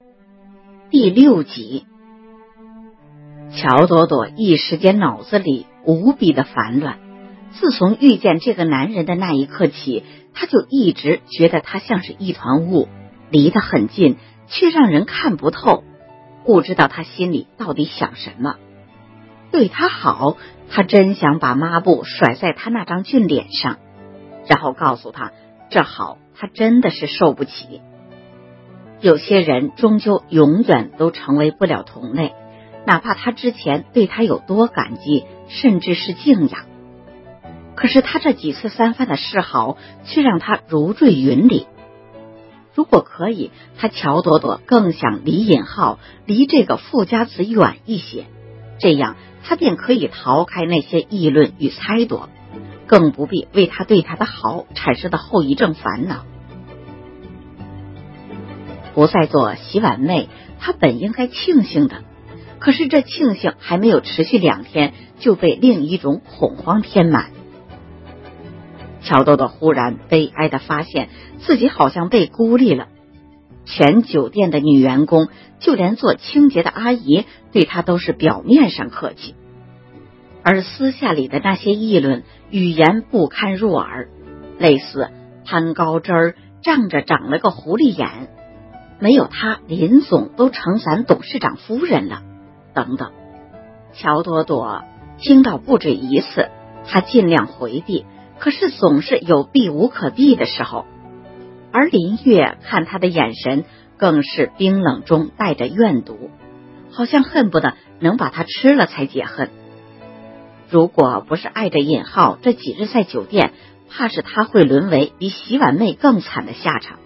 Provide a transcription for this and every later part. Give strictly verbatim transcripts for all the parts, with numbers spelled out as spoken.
第六集。乔朵朵一时间脑子里无比的烦乱，自从遇见这个男人的那一刻起，她就一直觉得他像是一团雾，离得很近，却让人看不透，不知道他心里到底想什么。对他好，他真想把抹布甩在他那张俊脸上，然后告诉他，这好他真的是受不起。有些人终究永远都成为不了同类，哪怕他之前对他有多感激，甚至是敬仰，可是他这几次三番的示好却让他如坠云里。如果可以，他乔朵朵更想离尹浩离这个富家子远一些，这样他便可以逃开那些议论与猜度，更不必为他对他的好产生的后遗症烦恼。不再做洗碗妹，他本应该庆幸的，可是这庆幸还没有持续两天，就被另一种恐慌填满。乔朵朵忽然悲哀地发现自己好像被孤立了，全酒店的女员工，就连做清洁的阿姨，对她都是表面上客气，而私下里的那些议论，语言不堪入耳，类似攀高枝儿，仗着长了个狐狸眼，没有他林总都成咱董事长夫人了，等等。乔朵朵听到不止一次，她尽量回避，可是总是有避无可避的时候。而林月看他的眼神更是冰冷中带着怨毒，好像恨不得能把他吃了才解恨。如果不是碍着尹浩这几日在酒店，怕是他会沦为比洗碗妹更惨的下场。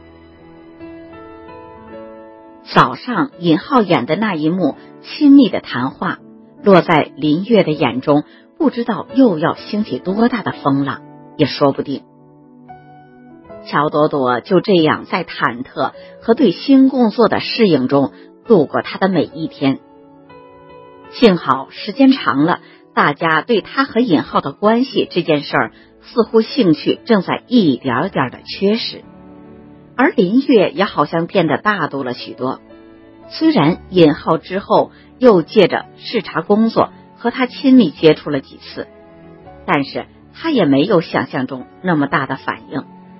早上尹浩演的那一幕亲密的谈话，落在林月的眼中，不知道又要兴起多大的风浪，也说不定。乔朵朵就这样在忐忑和对新工作的适应中度过她的每一天。幸好时间长了，大家对她和尹浩的关系这件事儿，似乎兴趣正在一点点的缺失，而林月也好像变得大度了许多。虽然尹浩之后又借着视察工作和他亲密接触了几次，但是他也没有想象中那么大的反应。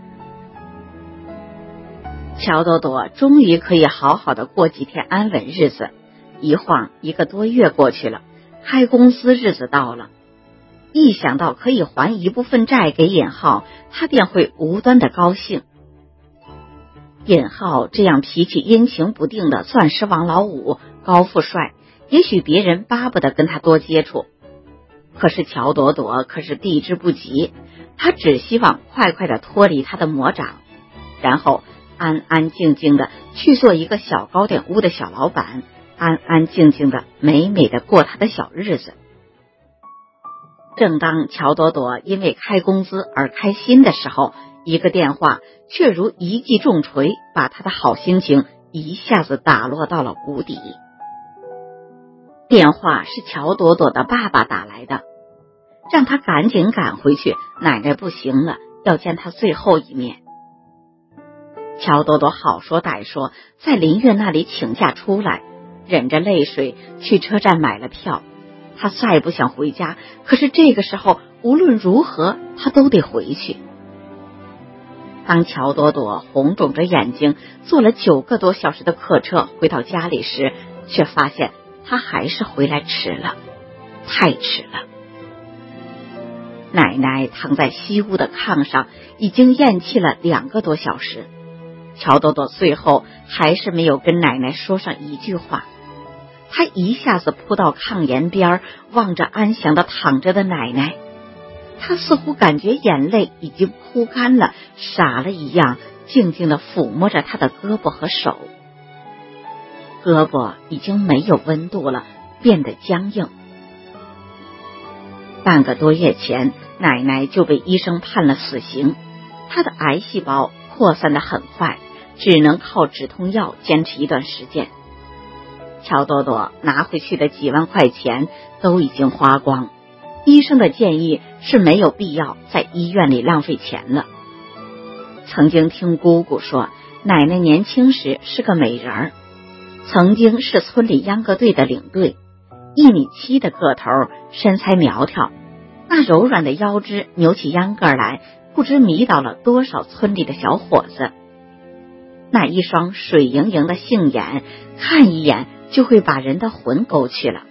乔朵朵终于可以好好的过几天安稳日子，一晃一个多月过去了，开公司日子到了。一想到可以还一部分债给尹浩，他便会无端的高兴。尹浩这样脾气阴晴不定的钻石王老五高富帅，也许别人巴不得跟他多接触，可是乔朵朵可是避之不及，他只希望快快的脱离他的魔掌，然后安安静静的去做一个小糕点屋的小老板，安安静静的美美的过他的小日子。正当乔朵朵因为开工资而开心的时候，一个电话却如一记重锤，把他的好心情一下子打落到了谷底。电话是乔朵朵的爸爸打来的，让他赶紧赶回去，奶奶不行了，要见他最后一面。乔朵朵好说歹说，在林月那里请假出来，忍着泪水去车站买了票。他再不想回家，可是这个时候无论如何他都得回去。当乔朵朵红肿着眼睛坐了九个多小时的客车回到家里时，却发现他还是回来迟了，太迟了。奶奶躺在西屋的炕上，已经咽气了两个多小时。乔朵朵最后还是没有跟奶奶说上一句话，她一下子扑到炕沿边，望着安详的躺着的奶奶，她似乎感觉眼泪已经哭干了，傻了一样，静静地抚摸着她的胳膊和手。胳膊已经没有温度了，变得僵硬。半个多月前，奶奶就被医生判了死刑，她的癌细胞扩散得很快，只能靠止痛药坚持一段时间。乔朵朵拿回去的几万块钱都已经花光，医生的建议是没有必要在医院里浪费钱了。曾经听姑姑说，奶奶年轻时是个美人儿， 曾经是村里秧歌队的领队，一米七的个头，身材苗条，那柔软的腰肢扭起秧歌来，不知迷倒了多少村里的小伙子。那一双水盈盈的杏眼，看一眼就会把人的魂勾去了。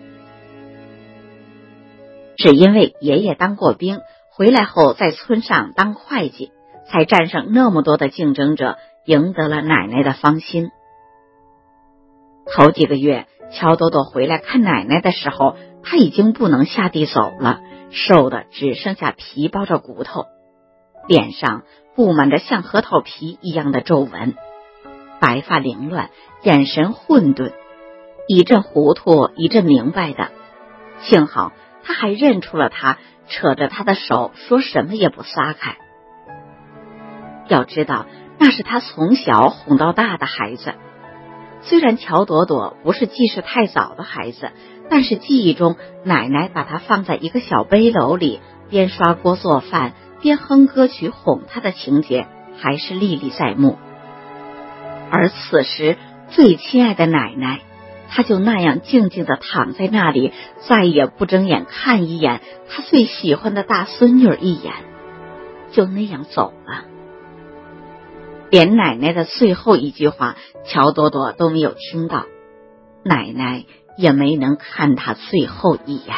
只因为爷爷当过兵，回来后在村上当会计，才战胜那么多的竞争者，赢得了奶奶的芳心。头几个月，乔朵朵回来看奶奶的时候，她已经不能下地走了，瘦的只剩下皮包着骨头，脸上布满着像核桃皮一样的皱纹，白发凌乱，眼神混沌，一阵糊涂一阵明白的。幸好他还认出了他，扯着他的手说什么也不撒开。要知道，那是他从小哄到大的孩子。虽然乔朵朵不是记事太早的孩子，但是记忆中奶奶把她放在一个小背篓里，边刷锅做饭边哼歌曲哄她的情节还是历历在目。而此时最亲爱的奶奶，她就那样静静地躺在那里，再也不睁眼看一眼她最喜欢的大孙女一眼，就那样走了。连奶奶的最后一句话乔朵朵都没有听到，奶奶也没能看她最后一眼。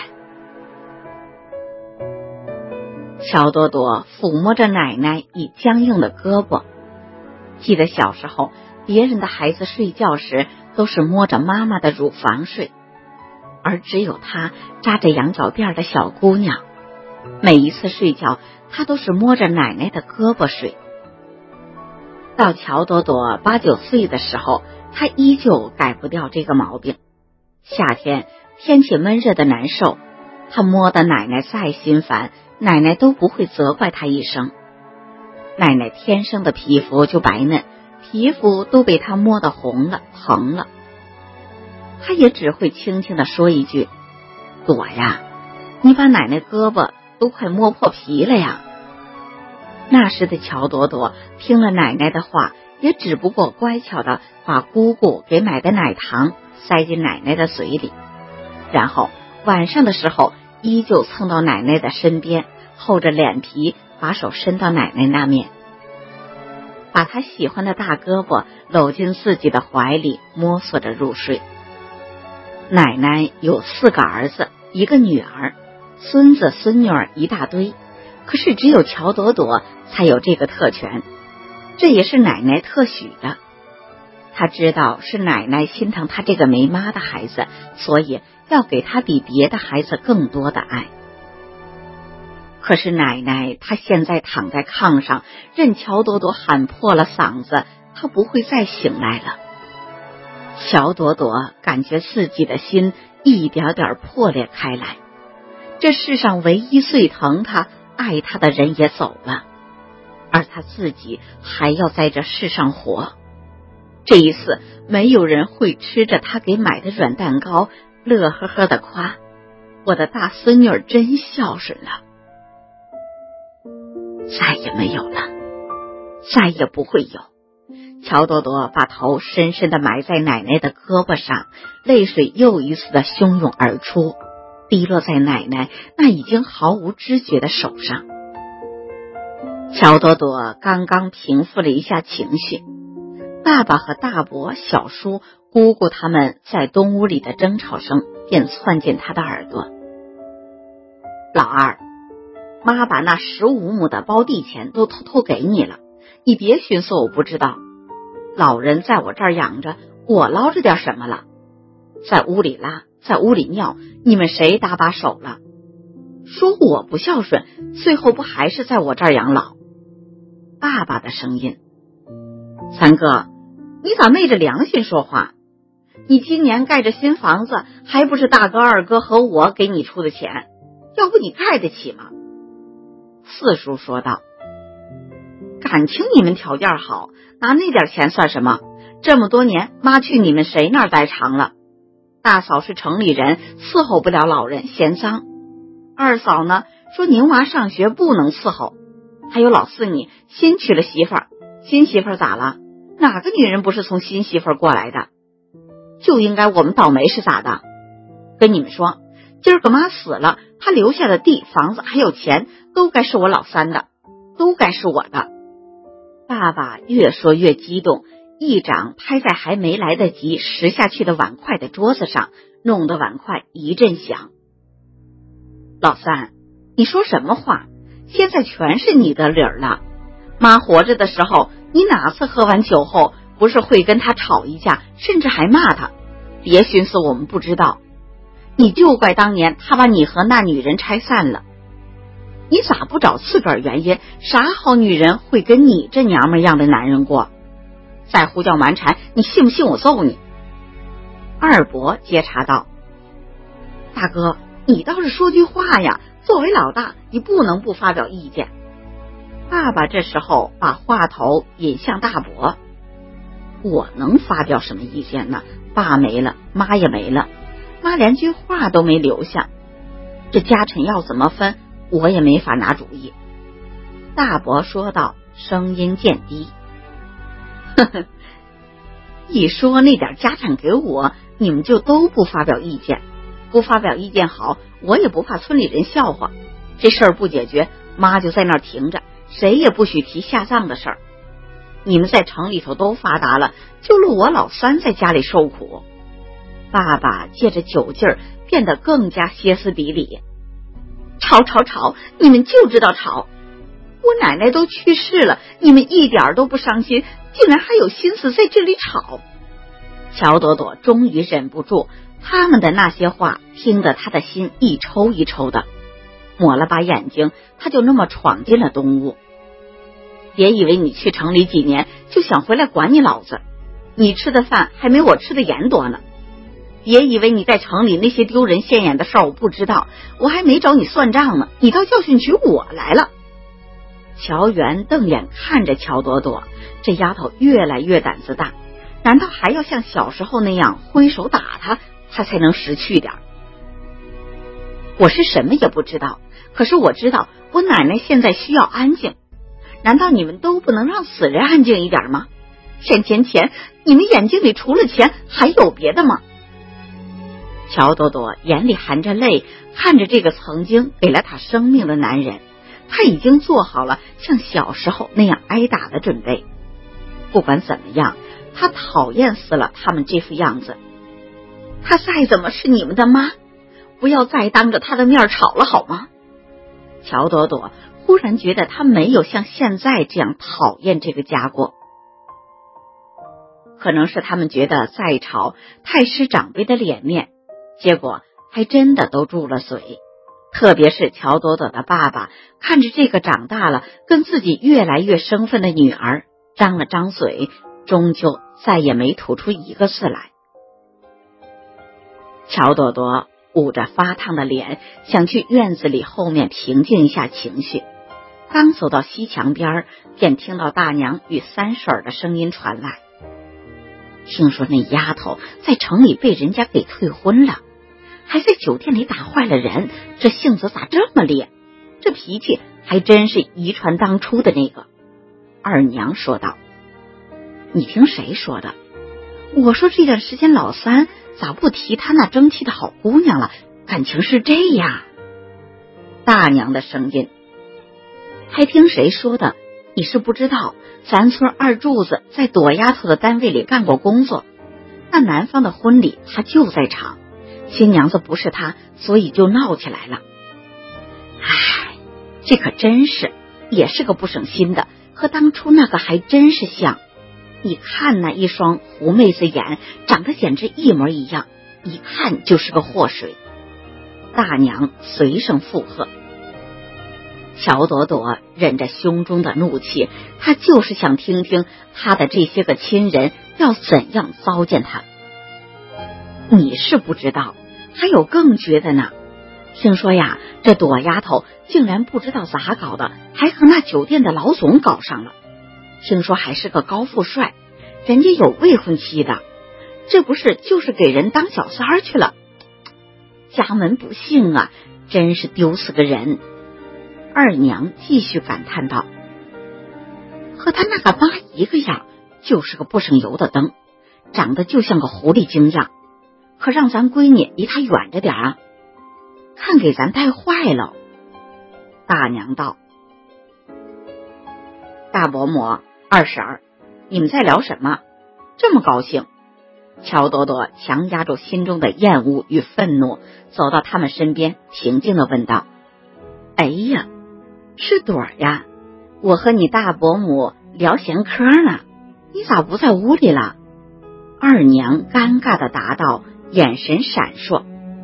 乔朵朵抚摸着奶奶已僵硬的胳膊，记得小时候别人的孩子睡觉时都是摸着妈妈的乳房睡，而只有她扎着羊角辫的小姑娘，每一次睡觉她都是摸着奶奶的胳膊睡。到乔朵朵八九岁的时候，她依旧改不掉这个毛病。夏天天气闷热的难受，她摸的奶奶再心烦，奶奶都不会责怪她一声。奶奶天生的皮肤就白嫩，皮肤都被她摸得红了疼了，她也只会轻轻地说一句：朵呀，你把奶奶胳膊都快摸破皮了呀。那时的乔朵朵听了奶奶的话，也只不过乖巧地把姑姑给买的奶糖塞进奶奶的嘴里，然后晚上的时候依旧蹭到奶奶的身边，厚着脸皮把手伸到奶奶那面，把她喜欢的大胳膊搂进自己的怀里，摸索着入睡。奶奶有四个儿子一个女儿，孙子孙女儿一大堆，可是只有乔朵朵才有这个特权，这也是奶奶特许的。她知道是奶奶心疼她这个没妈的孩子，所以要给她比别的孩子更多的爱。可是奶奶她现在躺在炕上，任乔朵朵喊破了嗓子，她不会再醒来了。乔朵朵感觉自己的心一点点破裂开来，这世上唯一最疼她爱他的人也走了，而他自己还要在这世上活。这一次没有人会吃着他给买的软蛋糕，乐呵呵地夸：我的大孙女真孝顺了。再也没有了，再也不会有。乔朵朵把头深深地埋在奶奶的胳膊上，泪水又一次地汹涌而出，滴落在奶奶那已经毫无知觉的手上。乔朵朵刚刚平复了一下情绪，爸爸和大伯、小叔、姑姑他们在东屋里的争吵声便窜进他的耳朵。老二，妈把那十五亩的包地钱都偷偷给你了，你别寻思我不知道。老人在我这儿养着，我捞着点什么了？在屋里拉，在屋里尿，你们谁搭把手了？说我不孝顺，最后不还是在我这儿养老？爸爸的声音：三哥，你咋昧着良心说话？你今年盖着新房子，还不是大哥二哥和我给你出的钱？要不你盖得起吗？四叔说道：感情你们条件好，拿那点钱算什么？这么多年妈去你们谁那儿待长了？大嫂是城里人，伺候不了老人，嫌脏。二嫂呢，说宁娃上学不能伺候。还有老四你新娶了媳妇儿，新媳妇儿咋了？哪个女人不是从新媳妇儿过来的？ 就应该我们倒霉是咋的？跟你们说，今儿个妈死了，她留下的地、房子还有钱，都该是我老三的，都该是我的。爸爸越说越激动，一掌拍在还没来得及拾下去的碗筷的桌子上，弄得碗筷一阵响。老三，你说什么话？现在全是你的理儿了。妈活着的时候，你哪次喝完酒后不是会跟他吵一架，甚至还骂他？别寻思我们不知道，你就怪当年他把你和那女人拆散了。你咋不找自个儿原因？啥好女人会跟你这娘们样的男人过？再胡搅蛮缠，你信不信我揍你？二伯接茬道：大哥，你倒是说句话呀，作为老大，你不能不发表意见。爸爸这时候把话头引向大伯：我能发表什么意见呢？爸没了，妈也没了，妈连句话都没留下，这家产要怎么分，我也没法拿主意。大伯说道，声音渐低：呵呵，一说那点家产给我，你们就都不发表意见。不发表意见好，我也不怕村里人笑话。这事儿不解决，妈就在那儿停着，谁也不许提下葬的事儿。你们在城里头都发达了，就落我老三在家里受苦。爸爸借着酒劲儿变得更加歇斯底里：吵吵吵，你们就知道吵！我奶奶都去世了，你们一点都不伤心，竟然还有心思在这里吵。乔朵朵终于忍不住，他们的那些话听得他的心一抽一抽的，抹了把眼睛，他就那么闯进了东屋。别以为你去城里几年就想回来管你老子，你吃的饭还没我吃的盐多呢。别以为你在城里那些丢人现眼的事儿我不知道，我还没找你算账呢，你到教训局我来了。乔元瞪眼看着乔朵朵，这丫头越来越胆子大，难道还要像小时候那样挥手打他，他才能识趣点？我是什么也不知道，可是我知道我奶奶现在需要安静，难道你们都不能让死人安静一点吗？钱钱钱，你们眼睛里除了钱还有别的吗？乔朵朵眼里含着泪看着这个曾经给了她生命的男人，他已经做好了像小时候那样挨打的准备。不管怎么样，他讨厌死了他们这副样子。他再怎么是你们的妈，不要再当着他的面吵了好吗？乔朵朵忽然觉得他没有像现在这样讨厌这个家过。可能是他们觉得再吵太失长辈的脸面，结果还真的都住了嘴。特别是乔朵朵的爸爸看着这个长大了跟自己越来越生分的女儿，张了张嘴，终究再也没吐出一个字来。乔朵朵捂着发烫的脸，想去院子里后面平静一下情绪。刚走到西墙边，便听到大娘与三婶的声音传来：听说那丫头在城里被人家给退婚了，还在酒店里打坏了人，这性子咋这么烈？这脾气还真是遗传当初的那个。二娘说道：你听谁说的？我说这段时间老三咋不提他那争气的好姑娘了？感情是这样。大娘的声音：还听谁说的？你是不知道，咱村二柱子在朵丫头的单位里干过工作，那男方的婚礼他就在场，新娘子不是他，所以就闹起来了。唉，这可真是，也是个不省心的，和当初那个还真是像。你看那一双狐妹子眼，长得简直一模一样，一看就是个祸水。大娘随声附和。乔朵朵忍着胸中的怒气，她就是想听听她的这些个亲人要怎样糟践她。你是不知道，还有更绝的呢。听说呀，这朵丫头竟然不知道咋搞的，还和那酒店的老总搞上了。听说还是个高富帅，人家有未婚妻的，这不是就是给人当小三儿去了？家门不幸啊，真是丢死个人。二娘继续感叹道：和他那个妈一个样，就是个不省油的灯，长得就像个狐狸精样， 可让咱闺女离他远着点啊，看给咱带坏了。大娘道：大伯母、二婶儿，你们在聊什么？这么高兴？乔朵朵强压住心中的厌恶与愤怒，走到他们身边，平静地问道：哎呀，是朵呀，我和你大伯母聊闲嗑呢，你咋不在屋里了？二娘尴尬地答道，眼神闪烁。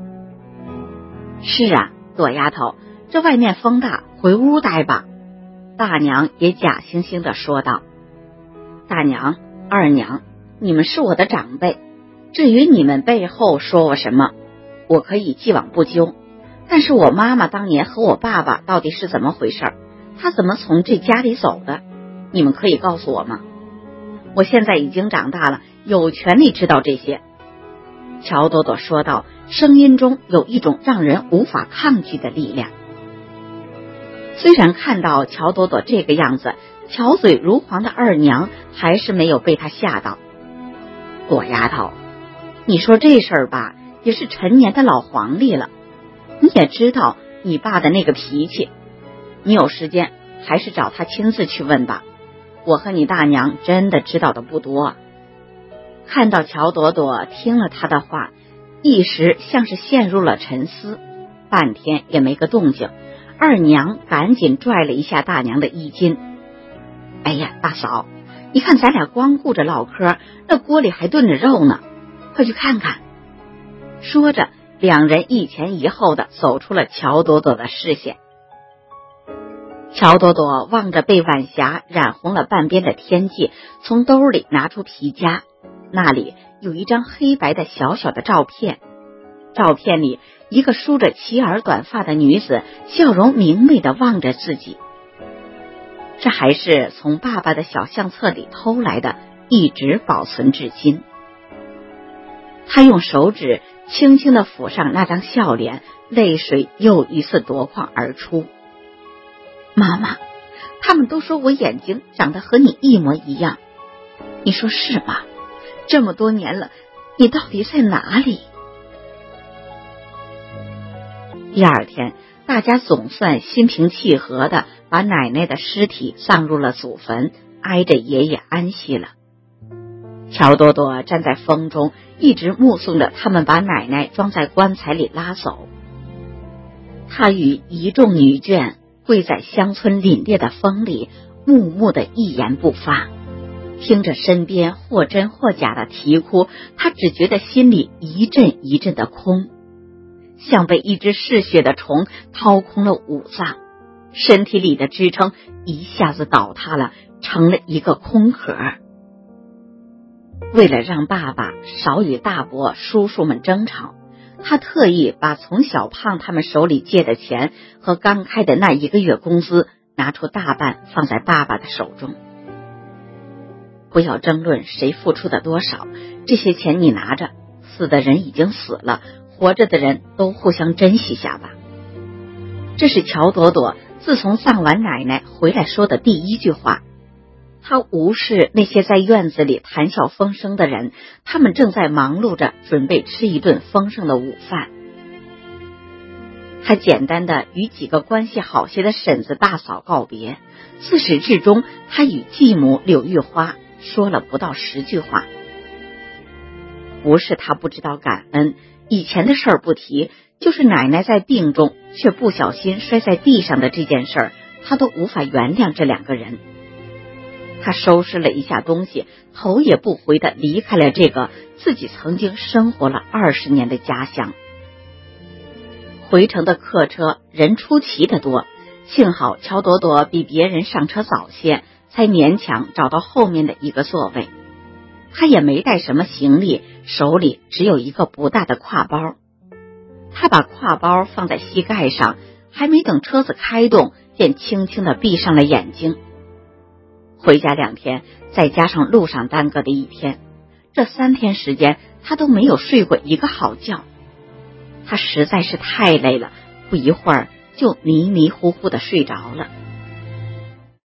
是啊，朵丫头，这外面风大，回屋待吧。大娘也假惺惺地说道。大娘、二娘，你们是我的长辈，至于你们背后说我什么，我可以既往不咎。但是我妈妈当年和我爸爸到底是怎么回事？她怎么从这家里走的？你们可以告诉我吗？我现在已经长大了，有权利知道这些。乔朵朵说道，声音中有一种让人无法抗拒的力量。虽然看到乔朵朵这个样子，巧嘴如簧的二娘还是没有被她吓到。朵丫头，你说这事儿吧，也是陈年的老黄历了，你也知道你爸的那个脾气，你有时间还是找他亲自去问吧，我和你大娘真的知道的不多。看到乔朵朵听了他的话，一时像是陷入了沉思，半天也没个动静。二娘赶紧拽了一下大娘的衣襟。哎呀，大嫂，你看咱俩光顾着唠嗑，那锅里还炖着肉呢，快去看看。说着，两人一前一后的走出了乔朵朵的视线。乔朵朵望着被晚霞染红了半边的天际，从兜里拿出皮夹，那里有一张黑白的小小的照片。照片里，一个梳着齐耳短发的女子，笑容明媚地望着自己。这还是从爸爸的小相册里偷来的，一直保存至今。他用手指轻轻地抚上那张笑脸，泪水又一次夺眶而出。妈妈，他们都说我眼睛长得和你一模一样，你说是吗？这么多年了，你到底在哪里？第二天，大家总算心平气和地把奶奶的尸体葬入了祖坟，挨着爷爷安息了。乔朵朵站在风中，一直目送着他们把奶奶装在棺材里拉走。她与一众女眷跪在乡村凛冽的风里，木木的一言不发，听着身边或真或假的啼哭，她只觉得心里一阵一阵的空，像被一只嗜血的虫掏空了五脏，身体里的支撑一下子倒塌了，成了一个空壳。为了让爸爸少与大伯叔叔们争吵，他特意把从小胖他们手里借的钱和刚开的那一个月工资拿出大半放在爸爸的手中。不要争论谁付出的多少，这些钱你拿着，死的人已经死了，活着的人都互相珍惜下吧。这是乔朵朵自从葬完奶奶回来说的第一句话。她无视那些在院子里谈笑风生的人，他们正在忙碌着准备吃一顿丰盛的午饭。她简单的与几个关系好些的婶子大嫂告别，自始至终她与继母柳玉花说了不到十句话。不是她不知道感恩，以前的事儿不提，就是奶奶在病中却不小心摔在地上的这件事儿，她都无法原谅这两个人。他收拾了一下东西，头也不回地离开了这个自己曾经生活了二十年的家乡。回程的客车人出奇的多，幸好乔朵朵比别人上车早些，才勉强找到后面的一个座位。他也没带什么行李，手里只有一个不大的挎包。他把挎包放在膝盖上，还没等车子开动，便轻轻地闭上了眼睛。回家两天，再加上路上耽搁的一天，这三天时间他都没有睡过一个好觉。他实在是太累了，不一会儿就迷迷糊糊的睡着了。